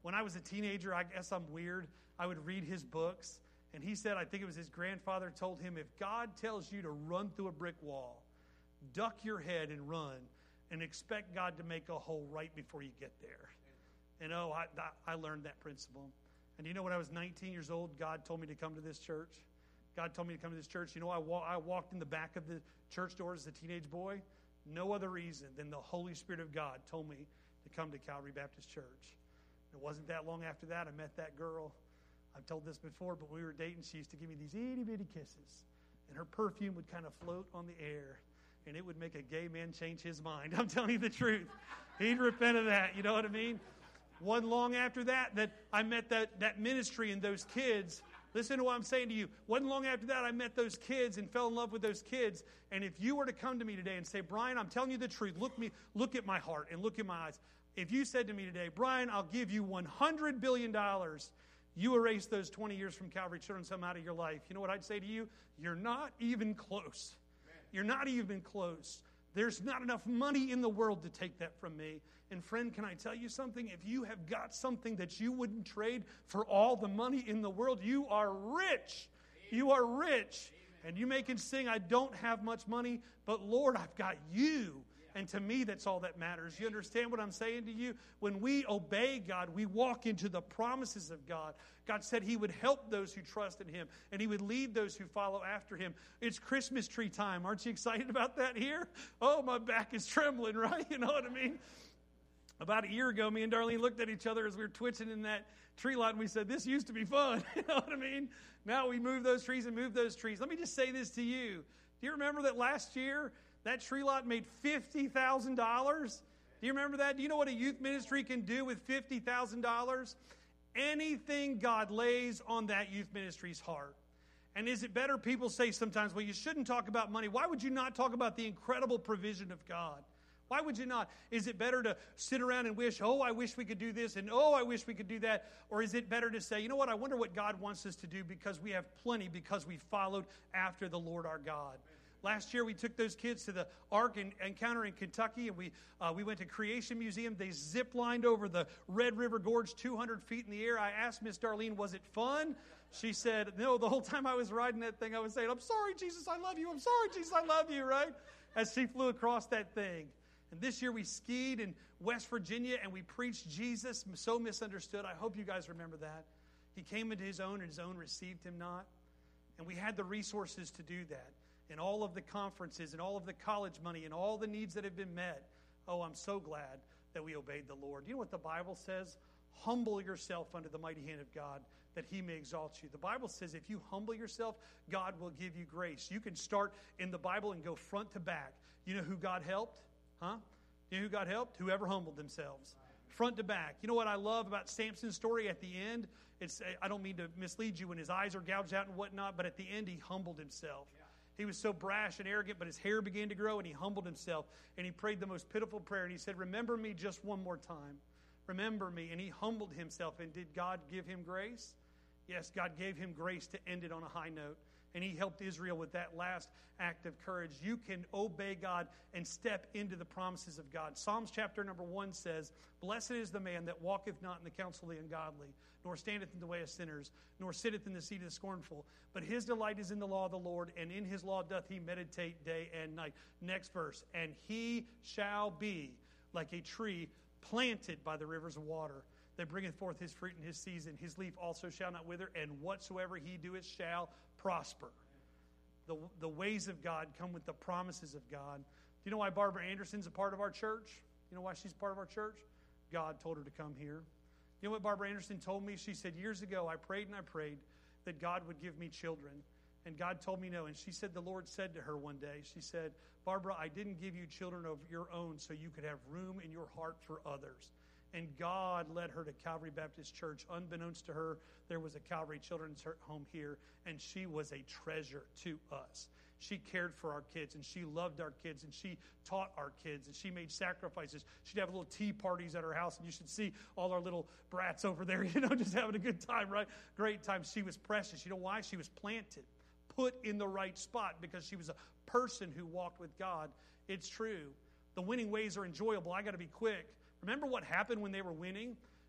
when I was a teenager, I guess I'm weird, I would read his books. And he said, I think it was his grandfather told him, if God tells you to run through a brick wall, duck your head and run and expect God to make a hole right before you get there. And oh, I, I learned that principle. And you know, when I was nineteen years old, God told me to come to this church. God told me to come to this church. You know, I, wa- I walked in the back of the church doors as a teenage boy. No other reason than the Holy Spirit of God told me to come to Calvary Baptist Church. It wasn't that long after that I met that girl. I've told this before, but we were dating. She used to give me these itty-bitty kisses. And her perfume would kind of float on the air. And it would make a gay man change his mind. I'm telling you the truth. He'd repent of that. You know what I mean? One long after that, that I met that, that ministry and those kids. Listen to what I'm saying to you. One long after that, I met those kids and fell in love with those kids. And if you were to come to me today and say, Brian, I'm telling you the truth. Look me, look at my heart and look at my eyes. If you said to me today, Brian, I'll give you one hundred billion dollars, you erase those twenty years from Calvary Children's Home out of your life. You know what I'd say to you? You're not even close. You're not even close. There's not enough money in the world to take that from me. And friend, can I tell you something? If you have got something that you wouldn't trade for all the money in the world, you are rich. You are rich. And you may can sing, I don't have much money, but Lord, I've got you. And to me, that's all that matters. You understand what I'm saying to you? When we obey God, we walk into the promises of God. God said He would help those who trust in Him, and He would lead those who follow after Him. It's Christmas tree time. Aren't you excited about that here? Oh, my back is trembling, right? You know what I mean? About a year ago, me and Darlene looked at each other as we were twitching in that tree lot, and we said, this used to be fun. You know what I mean? Now we move those trees and move those trees. Let me just say this to you. Do you remember that last year, that tree lot made fifty thousand dollars? Do you remember that? Do you know what a youth ministry can do with fifty thousand dollars? Anything God lays on that youth ministry's heart. And is it better? People say sometimes, well, you shouldn't talk about money. Why would you not talk about the incredible provision of God? Why would you not? Is it better to sit around and wish, oh, I wish we could do this, and oh, I wish we could do that? Or is it better to say, you know what, I wonder what God wants us to do because we have plenty, because we followed after the Lord our God. Last year, we took those kids to the Ark Encounter in Kentucky, and we uh, we went to Creation Museum. They zip-lined over the Red River Gorge two hundred feet in the air. I asked Miss Darlene, was it fun? She said, no, the whole time I was riding that thing, I was saying, I'm sorry, Jesus, I love you. I'm sorry, Jesus, I love you, right? As she flew across that thing. And this year, we skied in West Virginia, and we preached Jesus, so misunderstood. I hope you guys remember that. He came into His own, and His own received Him not. And we had the resources to do that. And all of the conferences and all of the college money and all the needs that have been met. Oh, I'm so glad that we obeyed the Lord. You know what the Bible says? Humble yourself under the mighty hand of God, that He may exalt you. The Bible says if you humble yourself, God will give you grace. You can start in the Bible and go front to back. You know who God helped? Huh? You know who God helped? Whoever humbled themselves. Front to back. You know what I love about Samson's story at the end? It's I don't mean to mislead you when his eyes are gouged out and whatnot, but at the end he humbled himself. He was so brash and arrogant, but his hair began to grow, and he humbled himself, and he prayed the most pitiful prayer, and he said, remember me just one more time. Remember me. And he humbled himself, and did God give him grace? Yes, God gave him grace to end it on a high note, and He helped Israel with that last act of courage. You can obey God and step into the promises of God. Psalms chapter number one says, blessed is the man that walketh not in the counsel of the ungodly, nor standeth in the way of sinners, nor sitteth in the seat of the scornful. But his delight is in the law of the Lord, and in His law doth he meditate day and night. Next verse, and he shall be like a tree planted by the rivers of water, that bringeth forth his fruit in his season. His leaf also shall not wither, and whatsoever he doeth shall prosper. The, the ways of God come with the promises of God. Do you know why Barbara Anderson's a part of our church? You know why she's part of our church? God told her to come here. You know what Barbara Anderson told me? She said, years ago, I prayed and I prayed that God would give me children. And God told me no. And she said, the Lord said to her one day, she said, Barbara, I didn't give you children of your own so you could have room in your heart for others. And God led her to Calvary Baptist Church. Unbeknownst to her, there was a Calvary Children's Home here, and she was a treasure to us. She cared for our kids, and she loved our kids, and she taught our kids, and she made sacrifices. She'd have little tea parties at her house, and you should see all our little brats over there, you know, just having a good time, right? Great time. She was precious. You know why? She was planted, put in the right spot, because she was a person who walked with God. It's true. The winning ways are enjoyable. I got to be quick. Remember what happened when they were winning?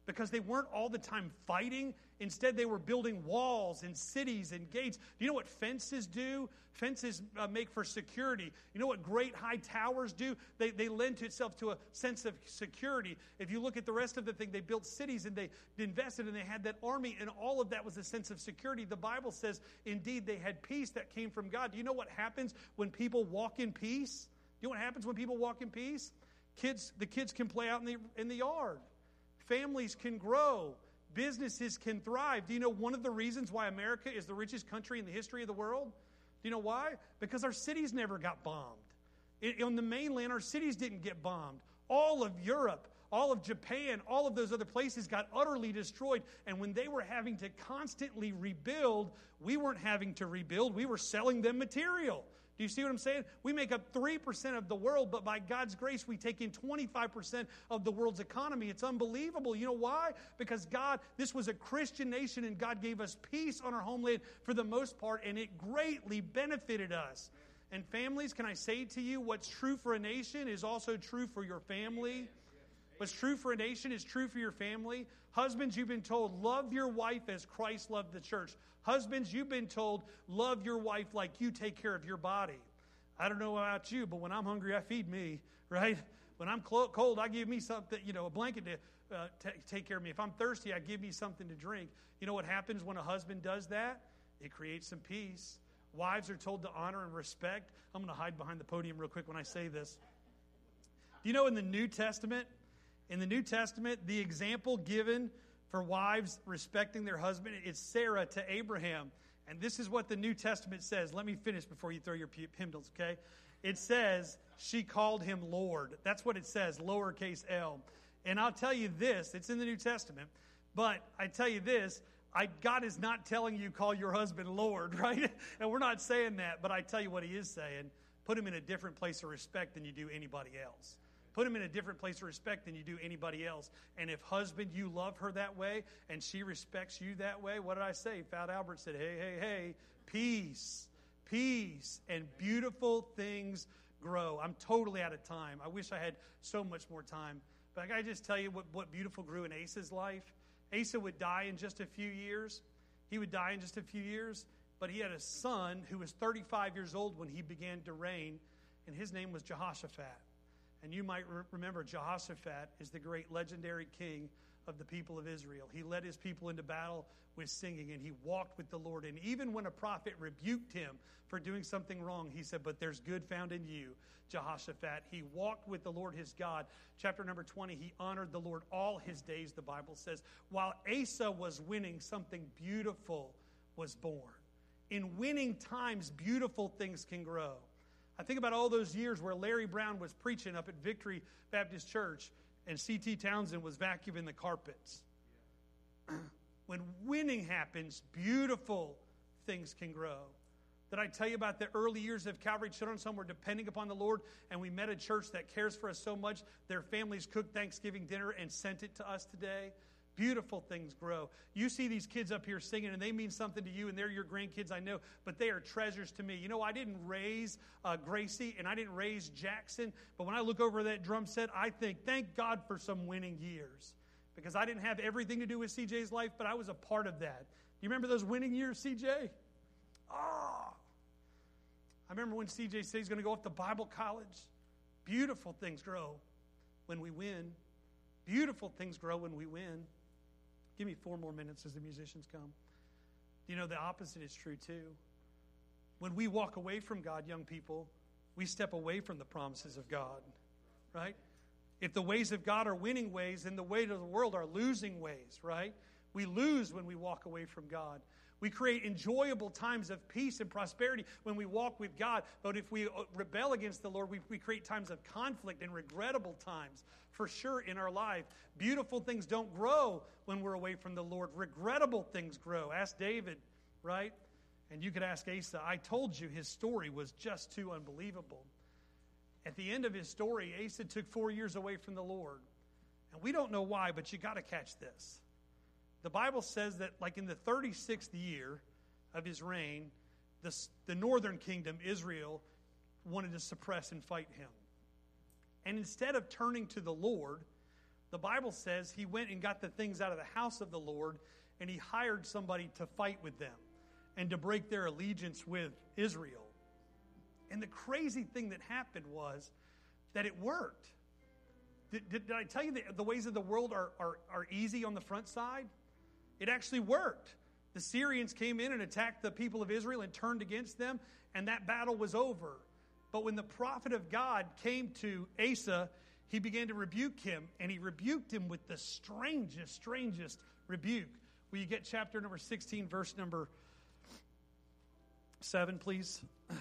because they weren't all the time fighting. Instead, they were building walls and cities and gates. Do you know what fences do? Fences uh, make for security. You know what great high towers do? They, they lend to itself to a sense of security. If you look at the rest of the thing, they built cities and they invested and they had that army, and all of that was a sense of security. The Bible says, indeed, they had peace that came from God. Do you know what happens when people walk in peace? Do you know what happens when people walk in peace? Kids, the kids can play out in the in the yard. Families can grow. Businesses can thrive. Do you know one of the reasons why America is the richest country in the history of the world? Do you know why? Because our cities never got bombed. It, on the mainland, our cities didn't get bombed. All of Europe, all of Japan, all of those other places got utterly destroyed. And when they were having to constantly rebuild, we weren't having to rebuild. We were selling them material. Do you see what I'm saying? We make up three percent of the world, but by God's grace, we take in twenty-five percent of the world's economy. It's unbelievable. You know why? Because God, this was a Christian nation, and God gave us peace on our homeland for the most part, and it greatly benefited us. And families, can I say to you, what's true for a nation is also true for your family. What's true for a nation is true for your family. Husbands, you've been told, love your wife as Christ loved the church. Husbands, you've been told, love your wife like you take care of your body. I don't know about you, but when I'm hungry, I feed me, right? When I'm cold, I give me something, you know, a blanket to uh, t- take care of me. If I'm thirsty, I give me something to drink. You know what happens when a husband does that? It creates some peace. Wives are told to honor and respect. I'm going to hide behind the podium real quick when I say this. Do you know in the New Testament, in the New Testament, the example given for wives respecting their husband, it's Sarah to Abraham. And this is what the New Testament says. Let me finish before you throw your hymnals, okay? It says, she called him Lord. That's what it says, lowercase l. And I'll tell you this, it's in the New Testament, but I tell you this, I, God is not telling you call your husband Lord, right? And we're not saying that, but I tell you what he is saying. Put him in a different place of respect than you do anybody else. Put him in a different place of respect than you do anybody else. And if, husband, you love her that way and she respects you that way, what did I say? Fat Albert said, hey, hey, hey, peace, peace, and beautiful things grow. I'm totally out of time. I wish I had so much more time. But I got to just tell you what, what beautiful grew in Asa's life. Asa would die in just a few years. He would die in just a few years. But he had a son who was thirty-five years old when he began to reign, and his name was Jehoshaphat. And you might re- remember Jehoshaphat is the great legendary king of the people of Israel. He led his people into battle with singing, and he walked with the Lord. And even when a prophet rebuked him for doing something wrong, he said, but there's good found in you, Jehoshaphat. He walked with the Lord his God. Chapter number twenty, he honored the Lord all his days, the Bible says. While Asa was winning, something beautiful was born. In winning times, beautiful things can grow. I think about all those years where Larry Brown was preaching up at Victory Baptist Church and C T Townsend was vacuuming the carpets. When winning happens, beautiful things can grow. Did I tell you about the early years of Calvary Children's Home? We're depending upon the Lord, and we met a church that cares for us so much. Their families cooked Thanksgiving dinner and sent it to us today. Beautiful things grow. You see these kids up here singing, and they mean something to you, and they're your grandkids, I know, but they are treasures to me. You know, I didn't raise uh, Gracie, and I didn't raise Jackson, but when I look over that drum set, I think, thank God for some winning years, because I didn't have everything to do with C J's life, but I was a part of that. Do you remember those winning years, C J? Ah! I remember when C J said he's going to go off to Bible college. Beautiful things grow when we win. Beautiful things grow when we win. Give me four more minutes as the musicians come. You know, the opposite is true too. When we walk away from God, young people, we step away from the promises of God, right? If the ways of God are winning ways, then the ways of the world are losing ways, right? We lose when we walk away from God. We create enjoyable times of peace and prosperity when we walk with God. But if we rebel against the Lord, we, we create times of conflict and regrettable times for sure in our life. Beautiful things don't grow when we're away from the Lord. Regrettable things grow. Ask David, right? And you could ask Asa. I told you his story was just too unbelievable. At the end of his story, Asa took four years away from the Lord. And we don't know why, but you got to catch this. The Bible says that like in the thirty-sixth year of his reign, the, the northern kingdom, Israel, wanted to suppress and fight him. And instead of turning to the Lord, The Bible says he went and got the things out of the house of the Lord, and he hired somebody to fight with them and to break their allegiance with Israel. And the crazy thing that happened was that it worked. Did, did, did I tell you that the ways of the world are, are, are easy on the front side? It actually worked. The Syrians came in and attacked the people of Israel and turned against them, and that battle was over. But when the prophet of God came to Asa, he began to rebuke him, and he rebuked him with the strangest, strangest rebuke. Will you get chapter number sixteen, verse number seven, please?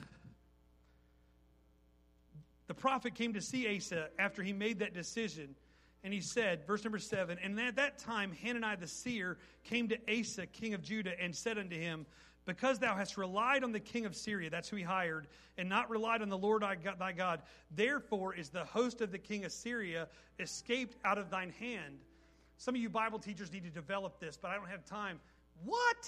The prophet came to see Asa after he made that decision, and he said, verse number seven, and at that time Hananiah the seer came to Asa, king of Judah, and said unto him, because thou hast relied on the king of Syria, that's who he hired, and not relied on the Lord thy God, therefore is the host of the king of Syria escaped out of thine hand. Some of you Bible teachers need to develop this, but I don't have time. What?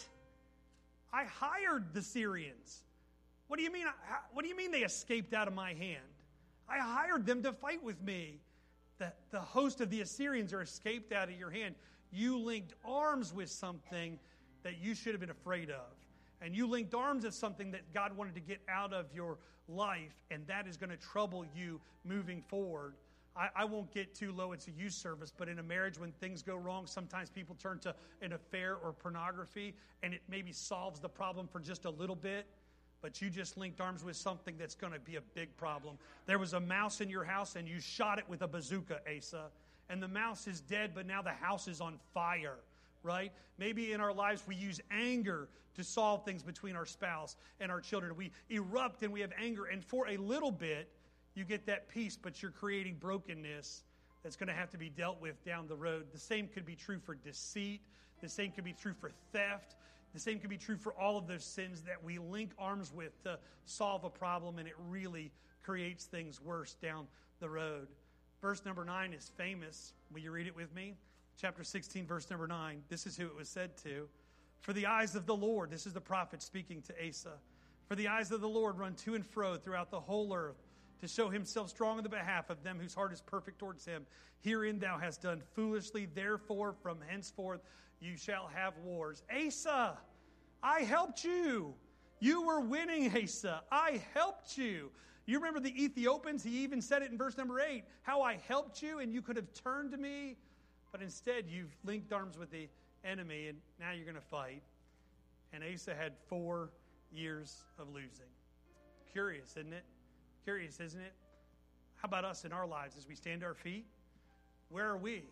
I hired the Syrians. What do you mean? What do you mean they escaped out of my hand? I hired them to fight with me. The, the host of the Assyrians are escaped out of your hand. You linked arms with something that you should have been afraid of. And you linked arms with something that God wanted to get out of your life, and that is going to trouble you moving forward. I, I won't get too low. It's a youth service, but in a marriage, when things go wrong, sometimes people turn to an affair or pornography, and it maybe solves the problem for just a little bit, but you just linked arms with something that's going to be a big problem. There was a mouse in your house, and you shot it with a bazooka, Asa, and the mouse is dead, but now the house is on fire, right? Maybe in our lives we use anger to solve things between our spouse and our children. We erupt and we have anger, and for a little bit, you get that peace, but you're creating brokenness that's going to have to be dealt with down the road. The same could be true for deceit. The same could be true for theft. The same could be true for all of those sins that we link arms with to solve a problem, and it really creates things worse down the road. Verse number nine is famous. Will you read it with me? Chapter sixteen, verse number nine. This is who it was said to. For the eyes of the Lord, this is the prophet speaking to Asa. For the eyes of the Lord run to and fro throughout the whole earth, to show himself strong on the behalf of them whose heart is perfect towards him. Herein thou hast done foolishly, therefore from henceforth you shall have wars. Asa, I helped you. You were winning, Asa. I helped you. You remember the Ethiopians? He even said it in verse number eight. How I helped you, and you could have turned to me. But instead, you've linked arms with the enemy, and now you're going to fight. And Asa had four years of losing. Curious, isn't it? Curious, isn't it? How about us in our lives as we stand to our feet? Where are we?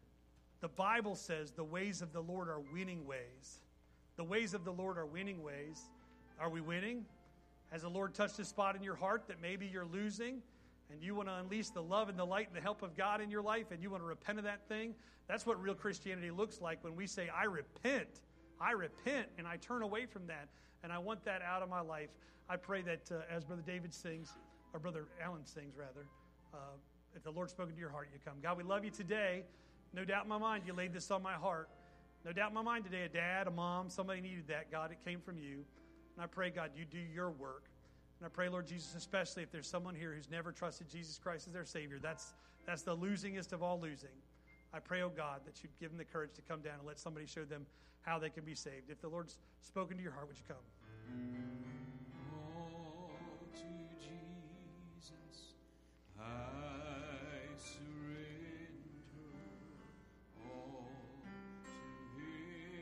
The Bible says the ways of the Lord are winning ways. The ways of the Lord are winning ways. Are we winning? Has the Lord touched a spot in your heart that maybe you're losing, and you want to unleash the love and the light and the help of God in your life, and you want to repent of that thing? That's what real Christianity looks like when we say, I repent. I repent, and I turn away from that, and I want that out of my life. I pray that uh, as Brother David sings, or Brother Alan sings, rather, uh, if the Lord's spoken to your heart, you come. God, we love you today. No doubt in my mind, you laid this on my heart. No doubt in my mind today, a dad, a mom, somebody needed that. God, it came from you. And I pray, God, you do your work. And I pray, Lord Jesus, especially if there's someone here who's never trusted Jesus Christ as their Savior, that's that's the losingest of all losing. I pray, oh God, that you'd give them the courage to come down and let somebody show them how they can be saved. If the Lord's spoken to your heart, would you come?